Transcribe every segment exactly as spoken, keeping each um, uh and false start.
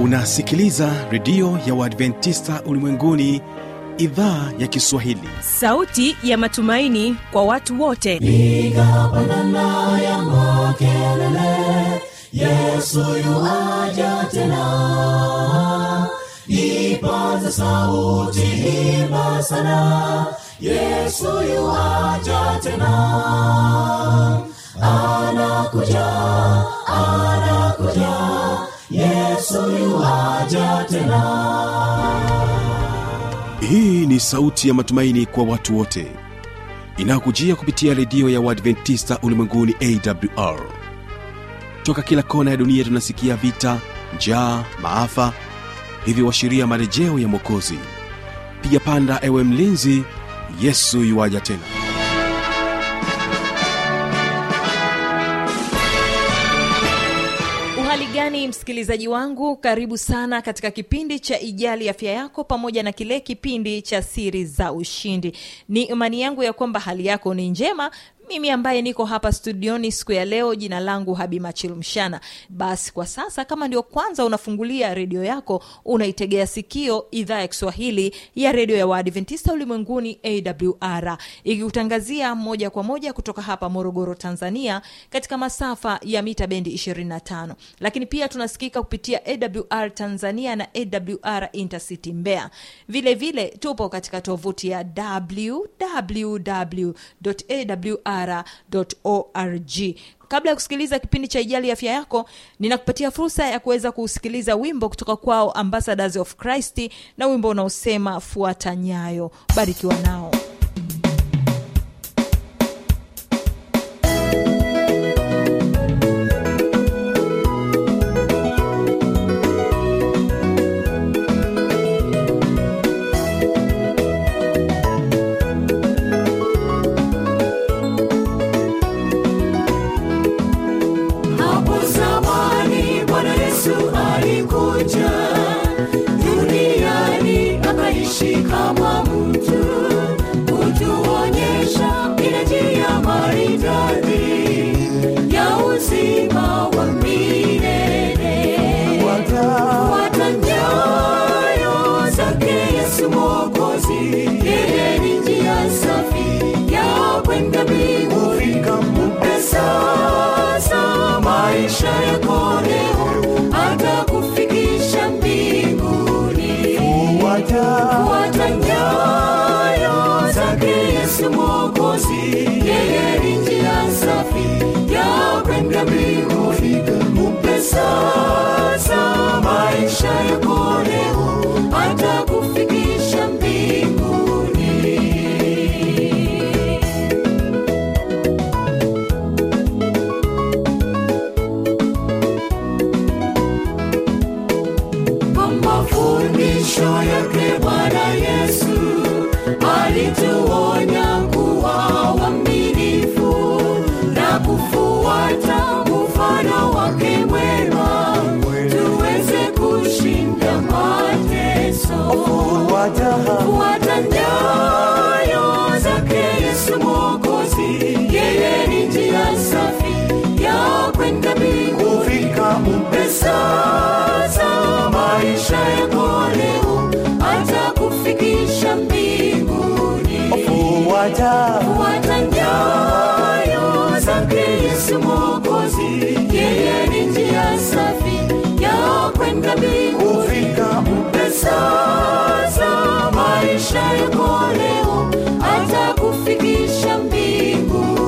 Unasikiliza redio ya Waadventista Ulimwenguni, idhaa ya Kiswahili. Sauti ya matumaini kwa watu wote. Piga pandana ya makelele, Yesu yuaja tena. Ipaza sauti, imba sana, Yesu yuaja tena. Anakuja, anakuja, Yesu yuaja tena. Hii ni sauti ya matumaini kwa watu wote, inakujia kupitia redio ya Waadventista Ulimwenguni A W R. Toka kila kona ya dunia tunasikia vita, njaa, maafa, hivyo washiria marejeo ya Mwokozi. Piga panda ewe mlinzi, Yesu yuaja tena. Gani msikilizaji wangu, karibu sana katika kipindi cha Ijali Afya Yako pamoja na kile kipindi cha Siri za Ushindi. Ni imani yangu ya kwamba hali yako ni njema. Mimi ambaye niko hapa studioni siku ya leo, jina langu Habi Machilumshana. Basi kwa sasa, kama ndio kwanza unafungulia redio yako, unaitegea sikio idhaa ya Kiswahili ya redio ya Waadventista Ulimwenguni A W R, ikikutangazia moja kwa moja kutoka hapa Morogoro, Tanzania, katika masafa ya mita bendi ishirini na tano. Lakini pia tunasikika kupitia A W R Tanzania na A W R Intercity Mbeya. Vile vile tupo katika tovuti ya w w w dot a w r dot org. Kabla ya kusikiliza kipindi cha Ijali Afya Yako, ninakupatia fursa ya kuweza kusikiliza wimbo kutoka kwao Ambassadors of Christ, na wimbo unaosema fuata nyayo. Barikiwa nao. Kama mtu kutuonyesha ile njia maridadi ya uzima wa milele. Fuata nyayo zake Yesu Mwokozi, yeye ni njia safi ya kwenda mbinguni. Mpe sasa maisha yako leo, atakufikisha mbinguni. Fuata nyayo zake Yesu Mwokozi, yeye ni njia safi ya kwenda mbinguni. Mpe sasa maisha yako leo, atakufikisha mbinguni. Kwa mafundisho yake Bwana Yesu alituonya kuwa waaminifu na kufuata mfano wake mwema, tuweze kushinda mateso. Fuata nyayo zake Yesu Mwokozi, yeye ni njia safi ya kwenda mbinguni. Mpe sasa maisha yako leo, atakufikisha mbinguni. Fuata nyayo zake Yesu Mwokozi, yeye ni njia safi ya kwenda mbinguni. Mpe sasa maisha yako leo, atakufikisha mbinguni.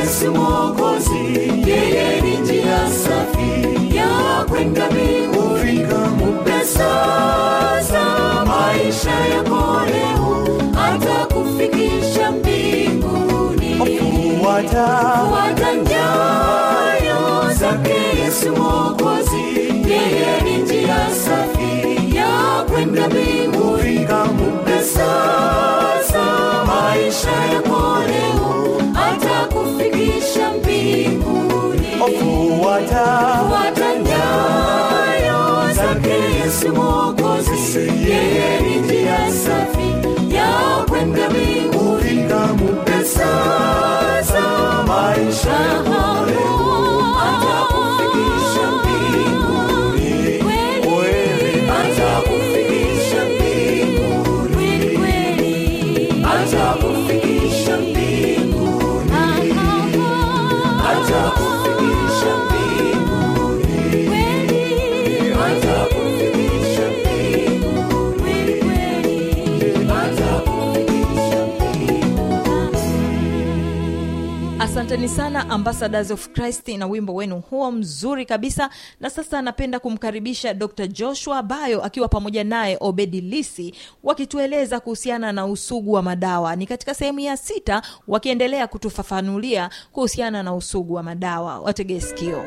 Yesu Mwokozi, yeye ni njia safi ya kwenda mbinguni. Mpe sasa maisha yako leo, atakufikisha mbinguni. Fuata nyayo zake Yesu Mwokozi, yeye ni njia safi ya kwenda mbinguni. Mpe sasa maisha yako leo, atakufikisha mbinguni. Fuata nyayo zake Yesu Mwokozi, yeye ni njia safi ya kwenda mbinguni. Mpe sasa maisha yako leo, atakufikisha mbinguni. Atakufikisha mbinguni. Atakufikisha mbinguni. Atakufikisha mbinguni. Atakufikisha mbinguni. Atakufikisha mbinguni. Asanteni sana Ambassadors of Christ na wimbo wenu huo mzuri kabisa. Na sasa napenda kumkaribisha Doctor Joshua Bayo akiwa pamoja naye Obedi Lisi wakitueleza kuhusiana na usugu wa madawa. Ni katika sehemu ya sita wakiendelea kutufafanulia kuhusiana na usugu wa madawa. Wategee sikio.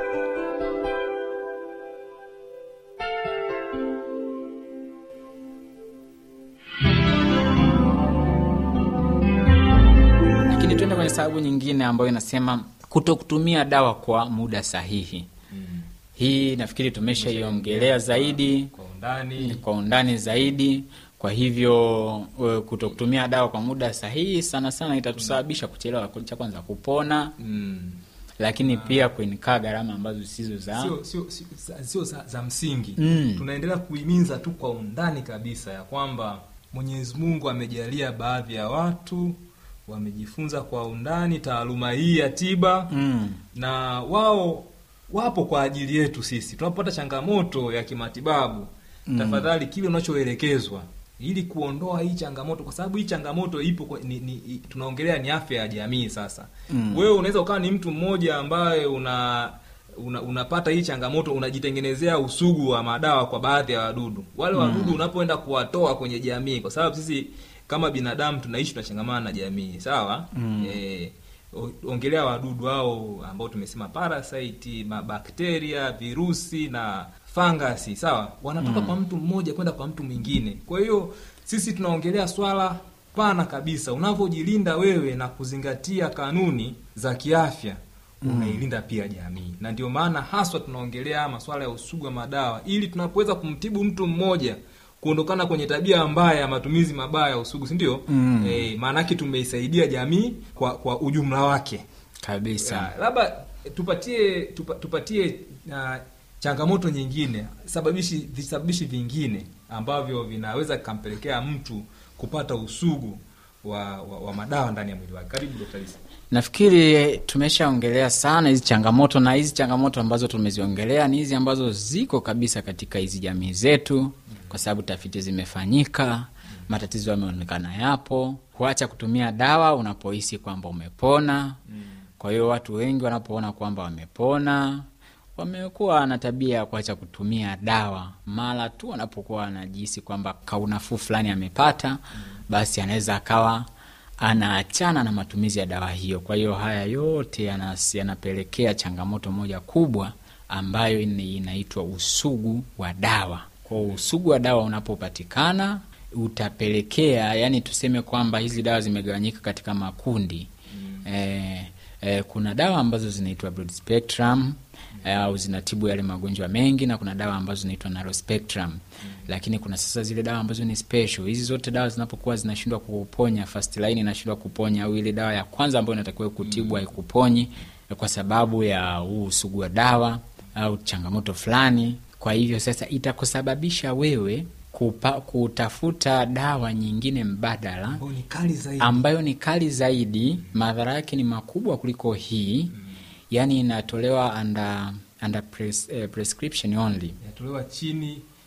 Lakini tuende kwenye sababu nyingine ambayo inasema kutokutumia dawa kwa muda sahihi. Mm. Hii nafikiri tumeshaiongelea zaidi kwa undani, kwa undani zaidi. Kwa hivyo kutokutumia dawa kwa muda sahihi sana sana itatusababisha kuchelewa, cha kwanza kupona. Mm. Lakini ah, pia kuinkaa gharama ambazo sizo za sio sio sio za, za msingi. Mm. Tunaendelea kuhimiza tu kwa undani kabisa ya kwamba Mwenyezi Mungu amejalia baadhi ya watu wamejifunza kwa undani taaluma hii ya tiba. Mm. Na wao wapo kwa ajili yetu sisi. Tunapopata changamoto ya kimatibabu, mm, tafadhali kile unachoelekezwa ili kuondoa hii changamoto, kwa sababu hii changamoto ipo kwa, ni, ni, tunaongelea ni afya ya jamii sasa. Mm. Wewe unaweza ukawa ni mtu mmoja ambaye una Una, unapata hii changamoto, unajitengenezea usugu wa madawa kwa baadhi ya wadudu. Wale wadudu, mm, unapoenda kuwatoa kwenye jamii, kwa sababu sisi kama binadamu tunaishi tunachangamana na jamii, sawa? Mm. Eh, ongelea wadudu hao ambao tumesema parasite, mabakteria, virusi na fangasi, sawa? Wanatoka, mm, kwa mtu mmoja kwenda kwa mtu mwingine. Kwa hiyo sisi tunaongelea swala pana kabisa. Unavyojilinda wewe na kuzingatia kanuni za kiafya, unailinda pia jamii. Na ndio maana haswa tunaongelea masuala ya usugu wa madawa, ili tunapoweza kumtibu mtu mmoja kuondokana kwenye tabia mbaya ya matumizi mabaya ya usugu, si ndio? Mm. Eh, maana yake tumeisaidia jamii kwa kwa ujumla wake kabisa. Labda tupatie tupa, tupatie uh, changamoto nyingine, sababishi visababishi vingine ambavyo vinaweza kumpelekea mtu kupata usugu wa, wa, wa madawa ndani ya mwili wake. Karibu Daktari Lisa. Nafikiri tumeshaongelea sana hizi changamoto, na hizi changamoto ambazo tumeziongelea ni hizi ambazo ziko kabisa katika hizi jamii zetu. Mm. Kwa sababu tafiti zimefanyika. Mm. Matatizo yameonekana yapo. Kuacha kutumia dawa unapohisi kwamba umepona. Mm. Kwa hiyo watu wengi wanapoona kwamba wamepona, wamekuwa na tabia ya kuacha kutumia dawa mara tu wanapokuwa wanajihisi kwamba kaunafuu fulani amepata. Mm. Basi anaweza akawa anaachana na matumizi ya dawa hiyo. Kwa hiyo haya yote yanapelekea changamoto moja kubwa ambayo inaitwa usugu wa dawa. Kwa usugu wa dawa unapopatikana utapelekea, yani tuseme kwamba hizi dawa zimegawanyika katika makundi. Mm. Eh, eh, kuna dawa ambazo zinaitwa broad spectrum au zinatibu yale magonjwa mengi, na kuna dawa ambazo zinaitwa narrow spectrum. Mm. Lakini kuna sasa zile dawa ambazo ni special. Hizi zote dawa zinapokuwa zinashindwa kuponya, first line inashindwa kuponya, au ile dawa ya kwanza ambayo inatakiwa kutibu haikuponyi, mm, kwa sababu ya huu usugu wa dawa au changamoto fulani. Kwa hivyo sasa itakusababisha wewe kupa, kutafuta dawa nyingine mbadala ambayo ni kali zaidi, ambayo ni kali zaidi. Mm. Madhara yake ni makubwa kuliko hii. Mm. Yani inatolewa under under pres, eh, prescription only. Inatolewa chini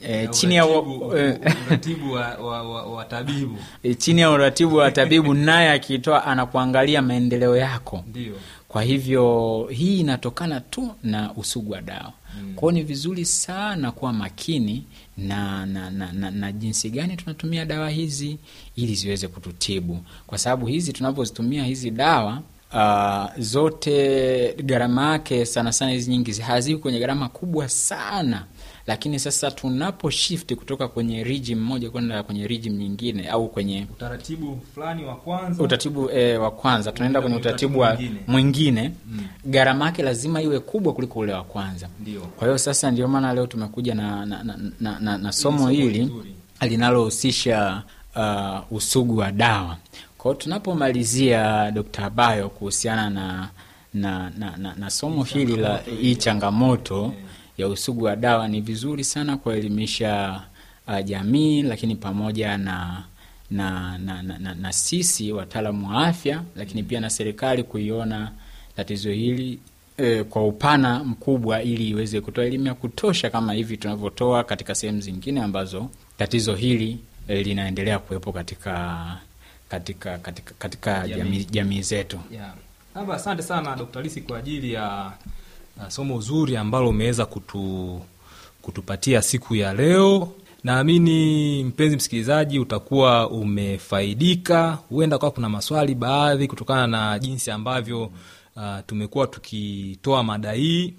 E, chini ya uratibu, e, uratibu wa, wa, wa, wa tabibu. E, chini ya uratibu wa tabibu naye akitoa anakuangalia maendeleo yako. Ndio. Kwa hivyo hii inatokana tu na usugu wa dawa. Mm. Kwa hiyo ni vizuri sana kuwa makini na na, na, na na jinsi gani tunatumia dawa hizi ili ziweze kututibu. Kwa sababu hizi tunapozitumia hizi dawa uh, zote gharama yake sana sana hizi nyingi haziko kwenye gharama kubwa sana. Lakini sasa tunapo shift kutoka kwenye regime moja kwenda kwenye regime nyingine au kwenye utaratibu fulani wa kwanza utaratibu e, wa kwanza tunaenda kwenye utaratibu wa mwingine, mm. gharama yake lazima iwe kubwa kuliko ule wa kwanza. Ndio. Kwa hiyo sasa ndio maana leo tumekuja na na, na, na, na, na somo hili linalohusisha uh, usugu wa dawa. Kwa hiyo tunapomalizia Daktari Bayo kuhusiana na na na, na, na somo hili la hii changamoto yeah. ya usugu wa dawa, ni vizuri sana kuelimisha uh, jamii, lakini pamoja na na na, na, na, na sisi wataalamu wa afya, lakini pia na serikali kuiona tatizo hili e, kwa upana mkubwa, ili iweze kutoa elimu ya kutosha kama hivi tunavyotoa katika sehemu zingine ambazo tatizo hili e, linaendelea kuwepo katika katika katika katika jamii jamii zetu. Yeah. Hapa asante sana Daktari Lisi kwa ajili ya uh, somo zuri ambalo umeweza kutu kutupatia siku ya leo. Naamini mpenzi msikilizaji utakuwa umefaidika. Huenda kwa kuna maswali baadhi kutokana na jinsi ambavyo uh, tumekuwa tukitoa mada hii.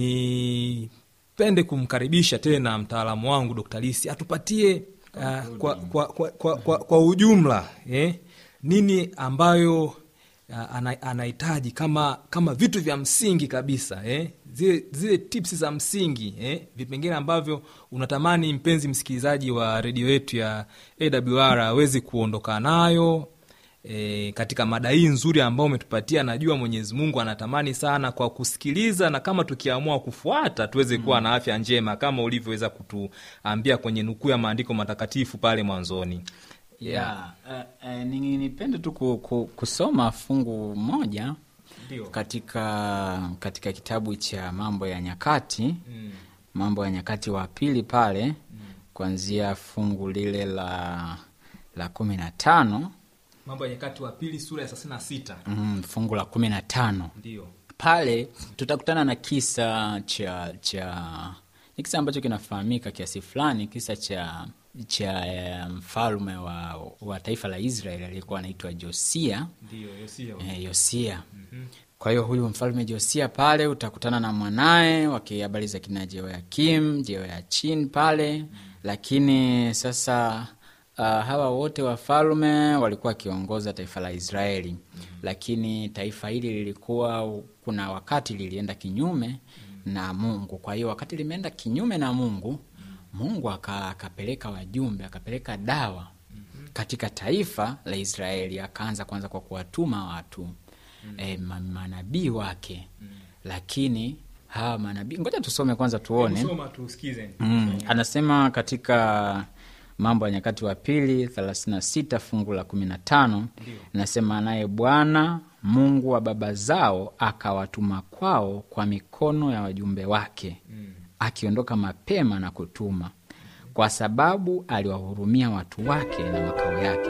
Nipende kumkaribisha tena mtaalamu wangu Daktari Lisi atupatie uh, kwa, kwa, kwa, kwa, kwa, kwa ujumla eh, nini ambayo uh, anahitaji kama kama vitu vya msingi kabisa eh, zile zile tips za msingi eh, vipengele ambavyo unatamani mpenzi msikilizaji wa redio yetu ya A W R aweze kuondoka nayo e, katika mada hii nzuri ambayo umetupatia. Najua Mwenyezi Mungu anatamani sana kwa kusikiliza, na kama tukiamua kufuata tuweze kuwa na afya njema kama ulivyoweza kutuambia kwenye nukuu ya maandiko matakatifu pale mwanzoni. Yeah, uh, uh, ningependa tu kusoma fungu moja Dio. katika katika kitabu cha Mambo ya Nyakati, mm. Mambo ya Nyakati wa pili pale, mm. kuanzia fungu lile la la kumi na tano. Mambo ya Nyakati wa pili sura ya thelathini na sita. Mm, fungu la kumi na tano. Ndio. Pale tutakutana na kisa cha cha ni kisa ambacho kinafahamika kiasi fulani, kisa cha cha mfalme wa wa taifa la Israeli aliyekuwa anaitwa Josia. Ndio, Yosia. Eh, Yosia. Mhm. Kwa hiyo huyu mfalme Josia pale utakutana na mwanae wakihabari za kina Jehoyakim, Jehoyachin pale, mm. lakini sasa uh, hawa wote wafalme walikuwa wakiongoza taifa la Israeli. Mm. Lakini taifa hili lilikuwa kuna wakati lilienda kinyume mm. na Mungu. Kwa hiyo wakati limeenda kinyume na Mungu, Mungu akapeleka wajumbe, akapeleka dawa mm-hmm. katika taifa la Israeli. Akaanza kwanza kwa kuwatuma watu mm-hmm. e, manabii wake mm-hmm. lakini hawa manabii, ngoja tusome kwanza tuone. Tusoma tusikize. Mm, anasema katika Mambo ya Nyakati wa pili thelathini na sita fungu la kumi na tano, nasema naye Bwana Mungu wa baba zao akawatuma kwao kwa mikono ya wajumbe wake mm. akiondoka mapema na kutuma, kwa sababu aliwahurumia watu wake na makao yake.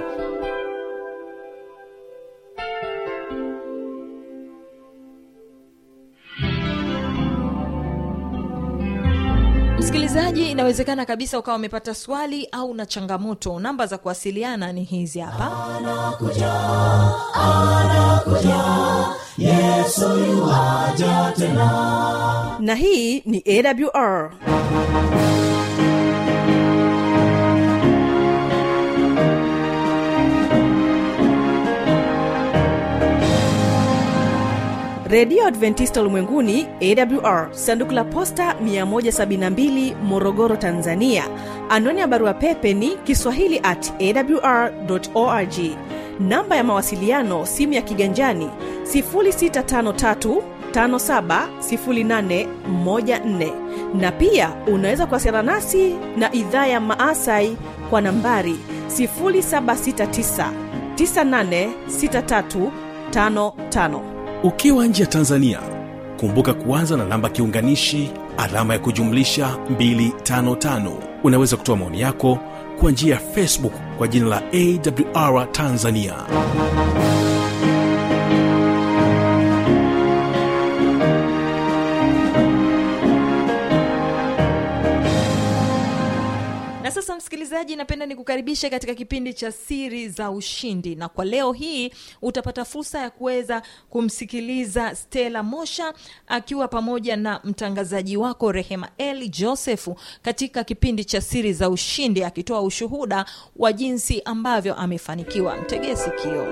Msikilizaji, inawezekana kabisa ukawa umepata swali au na changamoto. Namba za kuwasiliana ni hizi hapa. Anakuja, anakuja, Yesu yuaja tena. Na hii ni A W R. Radio Adventista Ulimwenguni A W R, sanduku la posta mia moja sabini na mbili, Morogoro, Tanzania. Anwani ya barua pepe ni kiswahili at a w r dot org. Namba ya mawasiliano simu ya kiganjani sifuri sita tano tatu tano saba sifuri nane moja nne, na pia unaweza kuwasiliana nasi na idhaa ya Maasai kwa nambari sifuri saba sita tisa tisa nane sita tatu tano tano. Ukiwa nje ya Tanzania, kumbuka kuanza na namba kiunganishi alama ya kujumlisha mia tano tano. Unaweza kutoa maoni yako kwa njia ya Facebook kwa jina la A W R Tanzania. Sasa msikilizaji, napenda nikukaribishe katika kipindi cha Siri za Ushindi, na kwa leo hii utapata fursa ya kuweza kumsikiliza Stella Mosha akiwa pamoja na mtangazaji wako Rehema Eli Joseph katika kipindi cha Siri za Ushindi, akitoa ushuhuda wa jinsi ambavyo amefanikiwa. Mtegee sikio.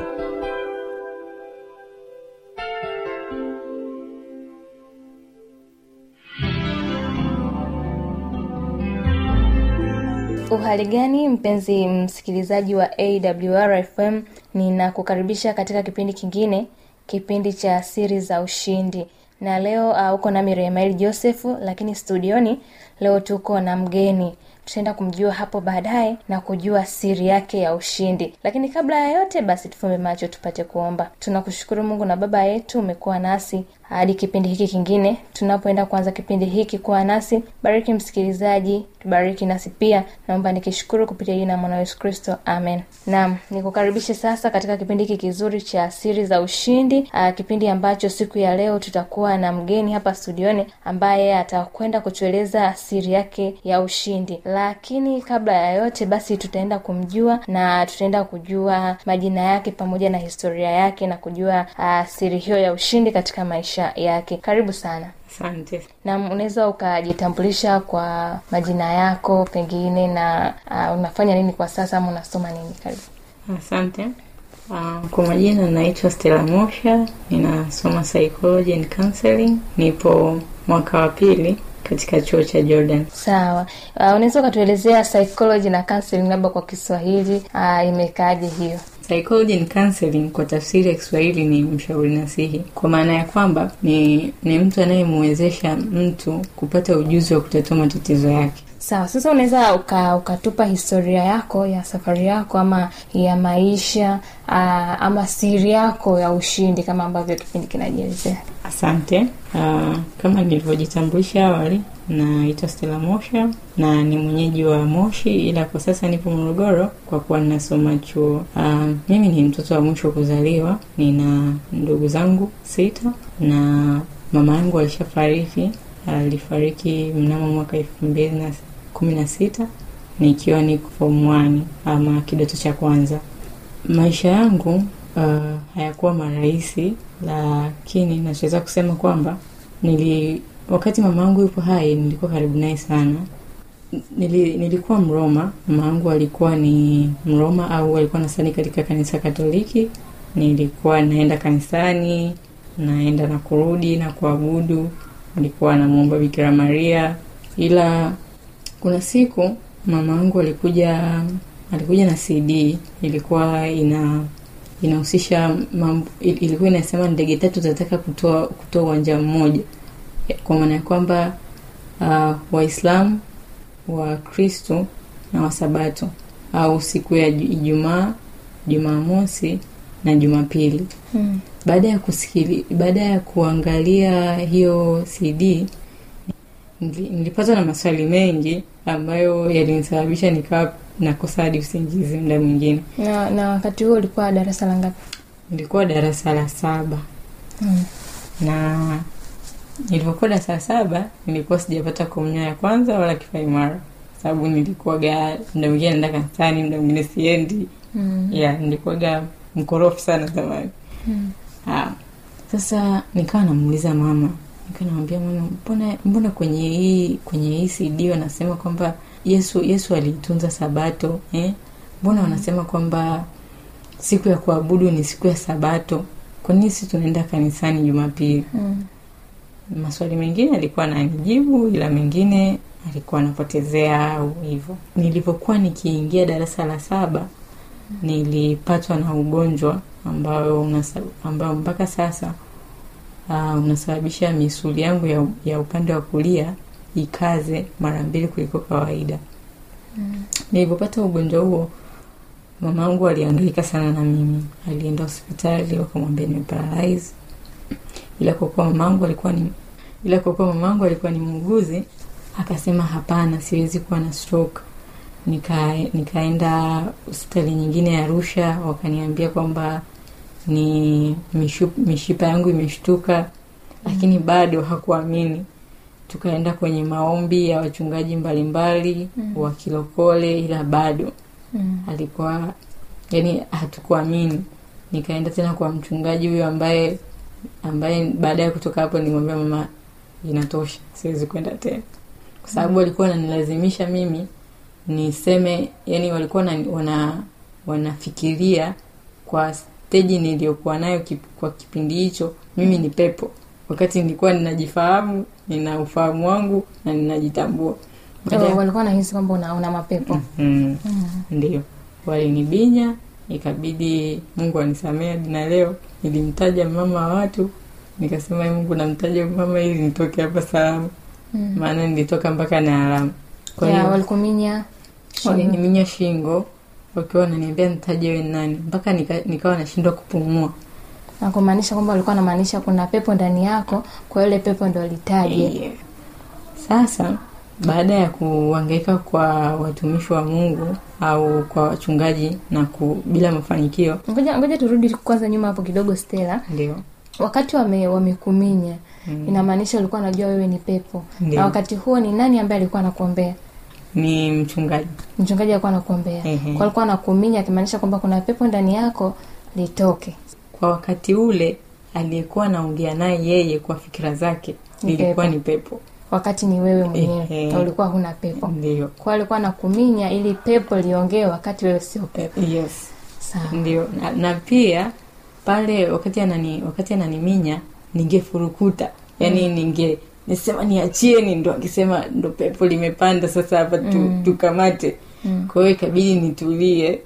Uhali gani mpenzi msikilizaji wa A W R F M, ninakukaribisha katika kipindi kingine, kipindi cha Siri za Ushindi. Na leo uh, uko na Rehema Joseph, lakini studioni leo tuko na mgeni. Tutaenda kumjua hapo baadaye na kujua siri yake ya ushindi. Lakini kabla ya yote basi tufumbe macho tupate kuomba. Tunakushukuru Mungu na Baba yetu, umekuwa nasi hadi kipindi hiki kingine. Tunapoenda kuanza kipindi hiki, kuwa nasi, bariki msikilizaji, tubariki nasi pia. Naomba nikishukuru kupitia jina la Mwana Yesu Kristo. Amen. Naam, nikukaribishe sasa katika kipindi hiki kizuri cha Siri za Ushindi. Aa, kipindi ambacho siku ya leo tutakuwa na mgeni hapa studioni ambaye atakwenda kutueleza siri yake ya ushindi. Lakini kabla ya yote basi tutaenda kumjua na tutaenda kujua majina yake pamoja na historia yake na kujua uh, siri hiyo ya ushindi katika maisha yake. Karibu sana. Asante. Na unaweza ukajitambulisha kwa majina yako pengine na uh, unafanya nini kwa sasa ama unasoma nini? Karibu. Asante. Uh, kwa majina naitwa Stella Mosha, ninasoma psychology and counseling, nipo mwaka wa pili katika chuo cha Jordan. Sawa. Uh, unaweza kutuelezea psychology na counseling labda kwa Kiswahili uh, imekaaje hiyo? Psychology and counseling kwa tafsiri ya Kiswahili ni mshauri nasihi, kwa maana ya kwamba ni ni mtu anayemwezesha mtu kupata ujuzi wa kutatua matatizo yake. Sawa. Sasa unaweza uka, ukatupa historia yako ya safari yako ama ya maisha uh, ama siri yako ya ushindi kama ambavyo kipindi kinajielezea. Asante. Uh, kama nilivyojitambulisha awali, naitwa Stella Mosha na ni mwenyeji wa Moshi, ila kwa sasa nipo Morogoro kwa kuwa ninasoma chuo. Uh, mimi ni mtoto wa mwisho kuzaliwa, nina ndugu zangu sita na mama yangu alishafariki. Alifariki mnamo mwaka elfu mbili na kumi na sita nikiwa niko form one ama kidato cha kwanza. Maisha yangu uh, hayakuwa marahisi, lakini nachoweza kusema kwamba nili wakati mama yangu yupo hai nilikuwa karibu naye sana. Nili, nilikuwa Mroma. Mama yangu alikuwa ni Mroma au alikuwa anasali katika kanisa Katoliki. Nilikuwa naenda kanisani, naenda na kurudi na kuabudu. Nilikuwa namuomba Bikira Maria. Ila kuna siku mama yangu alikuja alikuja na C D, ilikuwa ina inahusisha mambo, ilikuwa inasema ndege tatu zitataka kutoa kutoa uwanja mmoja, kwa maana ya kwamba uh, Waislamu, wa Kristo na Wasabato, au siku ya Ijumaa, Jumamosi na Jumapili. Hmm. Baada ya kusikili baada ya kuangalia hiyo C D nilipata na maswali mengi ambayo yalinisababisha nikawa nakosa hadi usingizi muda mwingine. Na na wakati huo ulikuwa darasa la ngapi? Nilikuwa darasa la saba. Hmm. Na nilipokuwa darasa la saba nilikuwa sijapata komunyo ya kwanza wala kifaimara, sababu nilikuwa ga muda mwingine naenda kanisani, muda mwingine siendi. Hmm. Yeah, nilikuwa ga mkorofi sana zamani. Hmm. Ah. Sasa nikawa namuuliza mama, nikamwambia mama, mbona mbona kwenye hii kwenye hii C D wanasema kwamba Yesu Yesu alitunza Sabato, eh? Mbona wanasema kwamba siku ya kuabudu ni siku ya Sabato? Kwa nini sisi tunaenda kanisani Jumapili? Mm. Maswali mengine alikuwa ananijibu, ila mengine alikuwa anapotezea au hivyo. Nilipokuwa nikiingia darasa la saba, nilipatwa na ugonjwa ambao unasa, ambao mpaka sasa uh, unasababisha misuli yangu ya, ya upande wa kulia ikaze mara mbili kuliko kawaida. Mm. Nilipopata ugonjwa huo, mamangu alihangaika sana na mimi. Alienda hospitali wakamwambia ni paralyze. ila kwa kuwa mamangu alikuwa ni ila kwa kuwa mamangu alikuwa ni muuguzi, akasema hapana, siwezi kuwa na stroke. Nika nikaenda hospitali nyingine ya Arusha, wakaniambia kwamba ni mishup, mishipa yangu imeshtuka, lakini bado hakuamini. Tukaenda kwenye maombi ya wachungaji mbalimbali mm. wa kilokole, ila bado mm. alikuwa yani hatukuamini. Nikaenda tena kwa mchungaji huyo ambaye ambaye baada ya kutoka hapo nimwambia mama, inatosha, siwezi kwenda tena, kwa sababu walikuwa mm. wananilazimisha mimi niseme, yani walikuwa na, wana wanafikiria kwa stage niliyokuwa nayo kip, kwa kipindi hicho mimi ni pepo, wakati nilikuwa ninajifahamu, nina ufahamu wangu na ninajitambua. Baada walikuwa nahisi kwamba unaona mapepo. Mm. Mm. Ndio. Walinibinya, ikabidi Mungu anisamee na leo nilimtaja mama wa watu, nikasema Mungu namtaja mama ili nitoke hapa salama. Mm. Maana nilitoka mpaka na alama. Kwa hiyo walikuminya waliniminya shingo, wakiwa wananiambia nitaje wewe nani, mpaka nika, nikawa nashindwa kupumua. Na kumaanisha kwamba walikuwa wanamaanisha kuna pepo ndani yako, kwa ile pepo ndio litaje. Yeah. Sasa baada ya kuhangaika kwa watumishi wa Mungu au kwa wachungaji na ku, bila mafanikio. Ngoja ngoja turudi kwanza nyuma hapo kidogo Stella. Ndio. Wakati wame wamekuminya, mm. inamaanisha walikuwa wanajua wewe ni pepo. Ndiyo. Na wakati huo ni nani ambaye alikuwa anakuombea? Ni mchungaji. Mchungaji alikuwa anakuombea. Kwa alikuwa anakuminya akimaanisha kwamba kuna pepo ndani yako litoke. Kwa wakati ule aliyekuwa anaongea naye yeye kwa fikra zake ilikuwa ni pepo. Wakati ni wewe mwenyewe eh, na ulikuwa huna pepo. Ndio. Kwa alikuwa anakuminya ili pepo liongee wakati wewe sio pepo. Yes. Sawa. Ndio. Na, na pia pale wakati anani wakati ananiminya ningefurukuta. Yaani mm. ninge nisema niachieni, ndo akisema ndo pepo limepanda sasa hapa tu, mm. tukamate. Mm. Kwa hiyo ikabidi nitulie,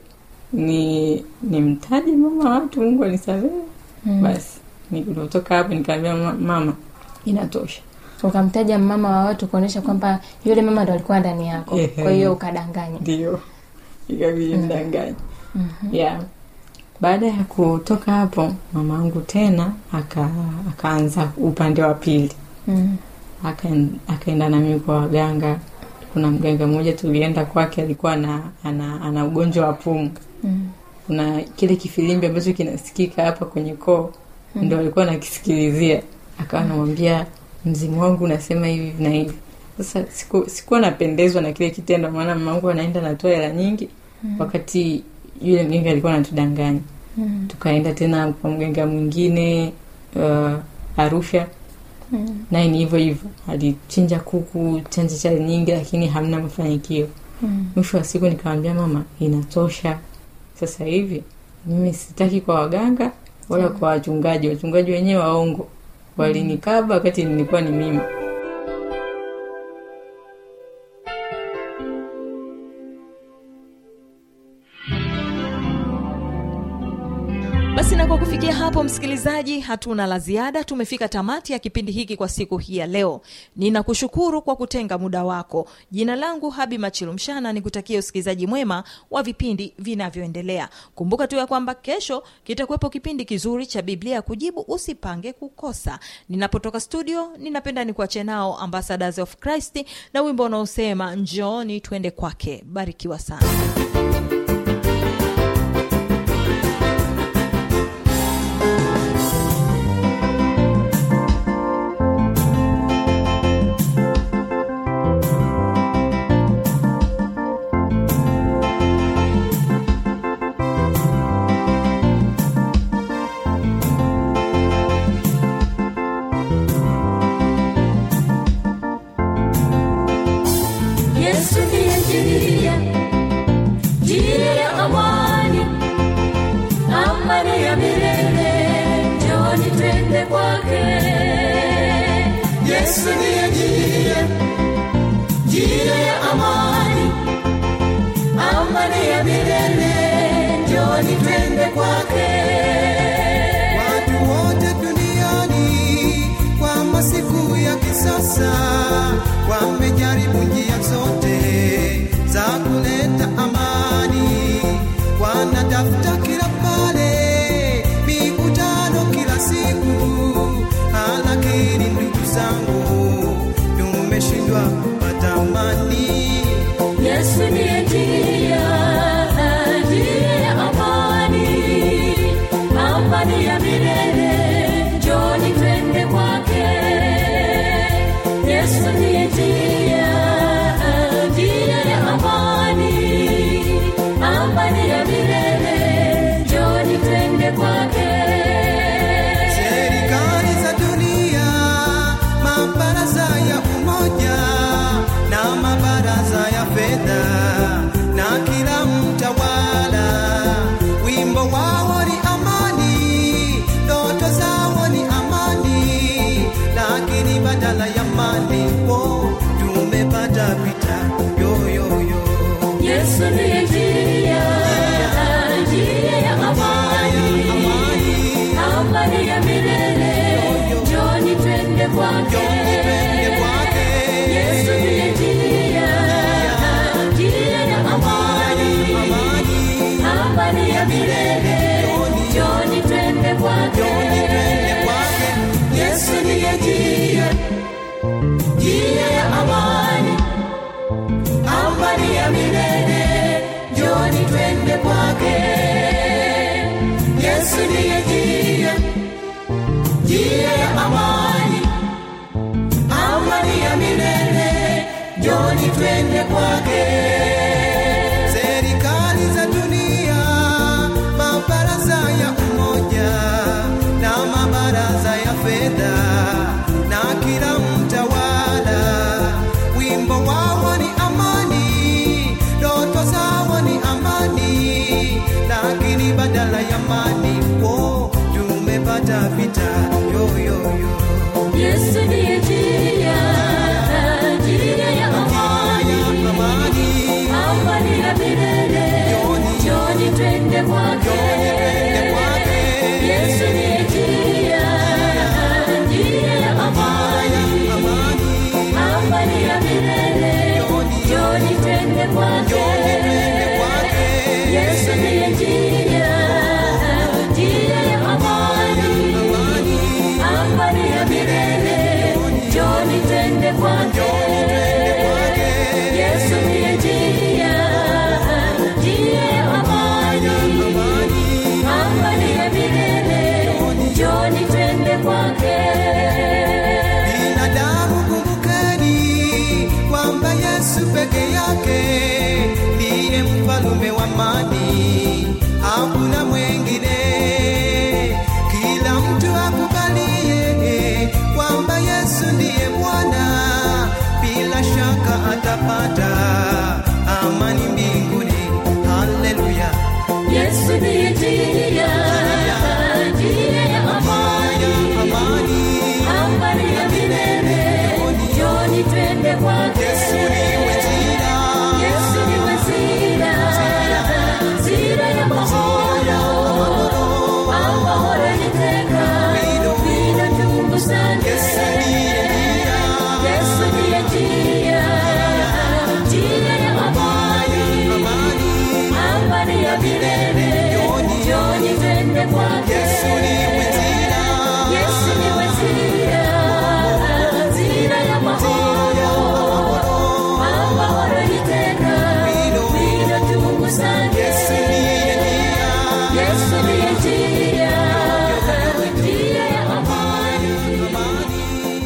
ni nimtaje mama watu, Mungu anisamehe. Mm. Basi nilipotoka hapo nikamwambia mama, inatosha. Ukamtaja mama wa watu kuonesha kwamba yule mama ndo alikuwa ndani yako. Kwa hiyo ukadanganya. Ndio. Ikabidi ndanganya. Mm. Yeah. Baada ya kutoka hapo mama wangu tena aka akaanza upande wa pili. Mm. Aka akaenda na mimi kwa waganga. Kuna mganga mmoja tulienda kwake, alikuwa na ana, ana ugonjwa wa pumu. Mm. Kuna kile kifilimbi ambacho kinasikika hapa kwenye koo, mm. ndio alikuwa anakisikilizia. Akawa anamwambia mzimu wangu unasema hivi na hivi. Sasa siku sikuwa napendezwa na kile kitendo, maana mama wangu anaenda natoa hela nyingi, mm. wakati yule mganga alikuwa anatudanganya. Mm. Tukaenda tena kwa mganga mwingine uh, Arusha. Mm. Na ni hivyo hivyo, alichinja kuku chanja cha nyingi lakini hamna mafanikio. Mm. Mwisho wa siku nikamwambia mama, inatosha. Sasa hivi mimi sitaki kwa waganga wala kwa wachungaji. Wachungaji wenyewe waongo. Walinikaba wakati nilikuwa ni mimi. Basi na kwa kufikia hapo msikilizaji, hatuna la ziada. Tumefika tamati ya kipindi hiki kwa siku hii ya leo. Ninakushukuru kwa kutenga muda wako. Jina langu Habi Machilumshana, nikutakia usikilizaji mwema wa vipindi vinavyoendelea. Kumbuka tu ya kwamba kesho kitakuwepo kipindi kizuri cha Biblia Kujibu, usipange kukosa. Ninapotoka studio, ninapenda nikuache nao Ambassadors of Christ na wimbo unaosema njooni twende kwake. Barikiwa sana. Yesu ndiye njia, njia ya amani, amani ya milele, njooni twende kwake. Yesu ndiye njia, njia ya amani, amani ya milele, njooni twende kwake. Watu wote duniani kwa masiku ya kisasa wamejaribu njia zote za kuleta amani, wanatafuta kila pale mikutano kila siku, lakini badala ya amani oh, tumepata vita yo yo yo. Yesu ndiye njia, njia ya amani, amani ya milele. Njoni twende kwake, Yesu ndiye njia, njia ya amani, amani ya milele. Njoni twende kwake, Yesu ndiye njia, njia ya amani, amani ya milele. Njoni twende kwake, Yesu ndiye njia, njia ya amani, amani ya milele. Njoni twende kwake. Serikali za dunia, mabaraza ya umoja na mabaraza ya fedha na kila mtawala, wimbo wao ni amani, ndoto zao ni amani, lakini badala ya amani oh, tumepata vita yo yo yo. Yesu ndiye njia, njia ya amani, amani ya milele. Njoni twende kwake, Yesu ndiye njia, njia ya amani, amani ya milele. Njoni twende kwake, Yesu ndiye njia, njia ya amani, amani ya milele. Njoni twende kwake, Yesu ndiye njia, njia ya amani, amani ya milele. Njoni twende kwake. Binadamu kumbukeni kwamba Yesu peke yake ndiye mfalme wa amani, hakuna mwingine. Kila mtu akubalie kwamba Yesu ndiye Bwana, bila shaka atapata amani mbinguni. Haleluya. Yesu ndiye njia, njia ya amani, amani ya milele. Njoni twende kwake, Yesu ndiwe njia, njia ya mahoro, amahoro niteka, bila tungu sana. Yesu ndiye njia,